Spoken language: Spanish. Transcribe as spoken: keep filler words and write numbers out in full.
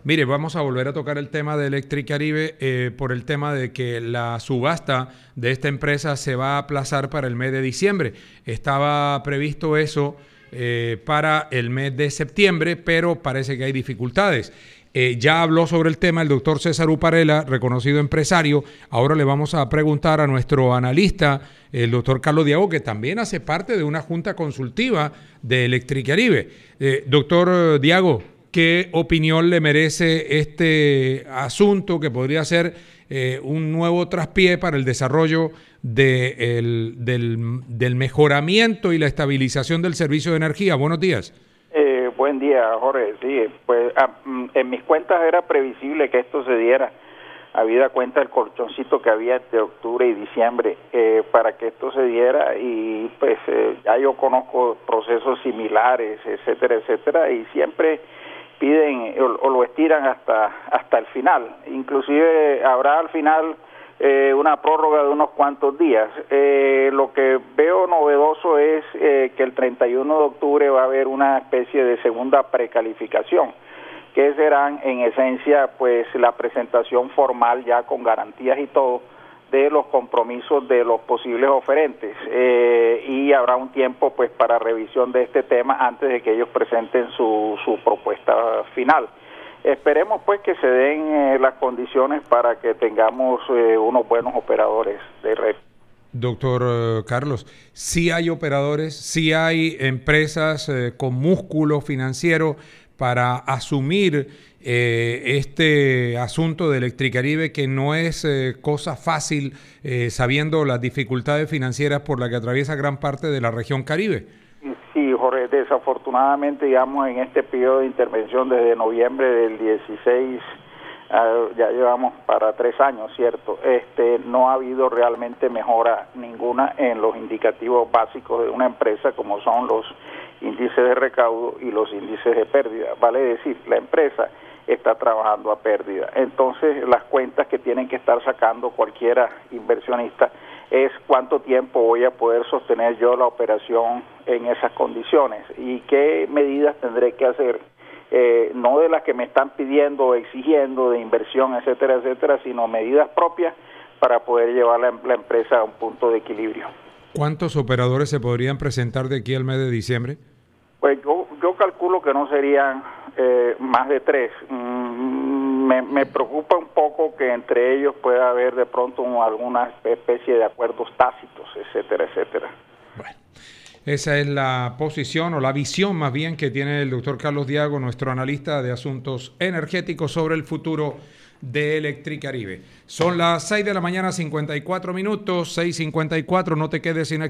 Mire, vamos a volver a tocar el tema de Electricaribe eh, por el tema de que la subasta de esta empresa se va a aplazar para el mes de diciembre. Estaba previsto eso eh, para el mes de septiembre, pero parece que hay dificultades. Eh, ya habló sobre el tema el doctor César Uparela, reconocido empresario. Ahora le vamos a preguntar a nuestro analista, el doctor Carlos Diago, que también hace parte de una junta consultiva de Electricaribe. Eh, doctor Diago, ¿qué opinión le merece este asunto que podría ser eh, un nuevo traspié para el desarrollo de el, del, del mejoramiento y la estabilización del servicio de energía? Buenos días. Eh, buen día, Jorge. Sí, pues a, en mis cuentas era previsible que esto se diera, habida cuenta del colchoncito que había entre octubre y diciembre eh, para que esto se diera, y pues eh, ya yo conozco procesos similares, etcétera, etcétera, y siempre piden o, o lo estiran hasta hasta el final. Inclusive habrá al final eh, una prórroga de unos cuantos días. Eh, lo que veo novedoso es eh, que el treinta y uno de octubre va a haber una especie de segunda precalificación, que serán en esencia pues la presentación formal ya con garantías y todo de los compromisos de los posibles oferentes, eh, y habrá un tiempo pues para revisión de este tema antes de que ellos presenten su, su propuesta final. Esperemos pues que se den eh, las condiciones para que tengamos eh, unos buenos operadores de red. Doctor eh, Carlos, sí hay operadores, sí hay empresas eh, con músculo financiero para asumir eh, este asunto de Electricaribe, que no es eh, cosa fácil, eh, sabiendo las dificultades financieras por las que atraviesa gran parte de la región Caribe. Sí, Jorge, desafortunadamente, digamos, en este periodo de intervención desde noviembre del dieciséis, uh, ya llevamos para tres años, ¿cierto? Este, no ha habido realmente mejora ninguna en los indicativos básicos de una empresa, como son los índices de recaudo y los índices de pérdida. Vale decir, la empresa está trabajando a pérdida. Entonces, las cuentas que tienen que estar sacando cualquiera inversionista es cuánto tiempo voy a poder sostener yo la operación en esas condiciones y qué medidas tendré que hacer, eh, no de las que me están pidiendo o exigiendo de inversión, etcétera, etcétera, sino medidas propias para poder llevar la, la empresa a un punto de equilibrio. ¿Cuántos operadores se podrían presentar de aquí al mes de diciembre? Pues yo, yo calculo que no serían eh, más de tres. Mm, me, me preocupa un poco que entre ellos pueda haber de pronto un, alguna especie de acuerdos tácitos, etcétera, etcétera. Bueno, esa es la posición o la visión más bien que tiene el doctor Carlos Diago, nuestro analista de asuntos energéticos, sobre el futuro de Electricaribe. Son las seis de la mañana, cincuenta y cuatro minutos, seis cincuenta y cuatro, no te quedes sin